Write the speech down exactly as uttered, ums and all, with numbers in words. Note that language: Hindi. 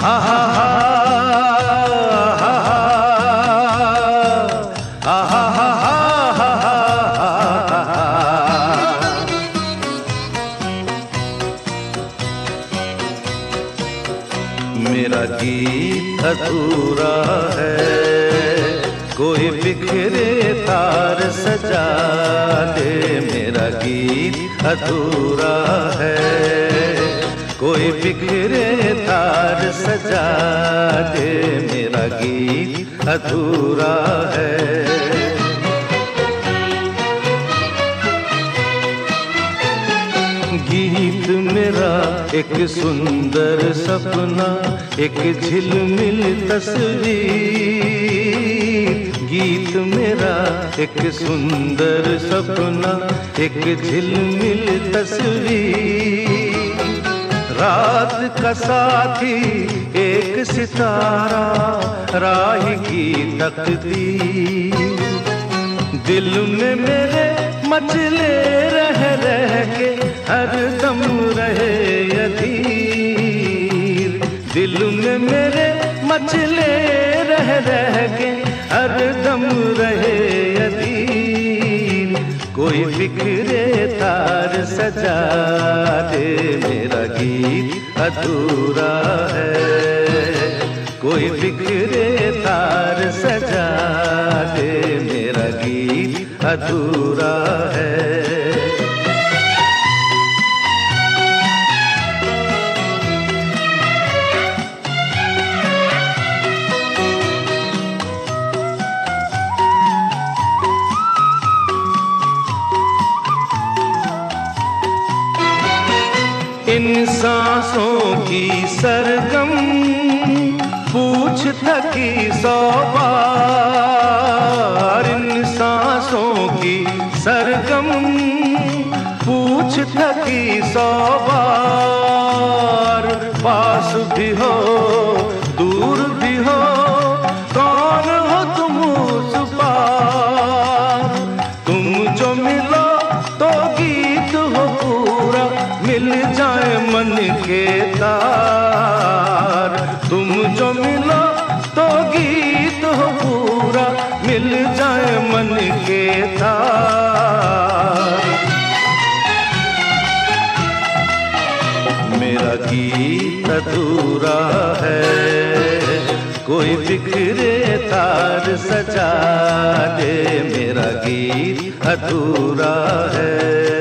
हा हा हा हा हा हा मेरा गीत अधूरा है, कोई बिखरे तार सजा दे। मेरा गीत अधूरा है, कोई बिखरे तार सजा दे। मेरा गीत अधूरा है। गीत मेरा एक सुंदर सपना, एक झिलमिल तस्वीर। गीत मेरा एक सुंदर सपना, एक झिलमिल तस्वीर। रात का साथी एक सितारा, राही की तकदीर। दिल में मेरे मचले रह रह के हर दम रहे अधीर। दिल में मेरे मचले रह रह के हर दम रहे अधीर। कोई बिखरे तार सजा दे। मेरा गीत अधूरा है, कोई बिखरे तार सजा दे। मेरा गीत अधूरा है। इन सांसों की सरगम पूछ थकी सौ बार। इन सांसों की सरगम पूछ थकी सौ बार। पास भी हो दूर भी हो, कौन हो तुम उस पार। तुम जो मिलो तो गीत हो पूरा, मिल जाए मन के तार। तुम जो मिलो तो गीत हो पूरा, मिल जाए मन के तार। मेरा गीत अधूरा है, कोई बिखरे तार सजा दे। मेरा गीत अधूरा है।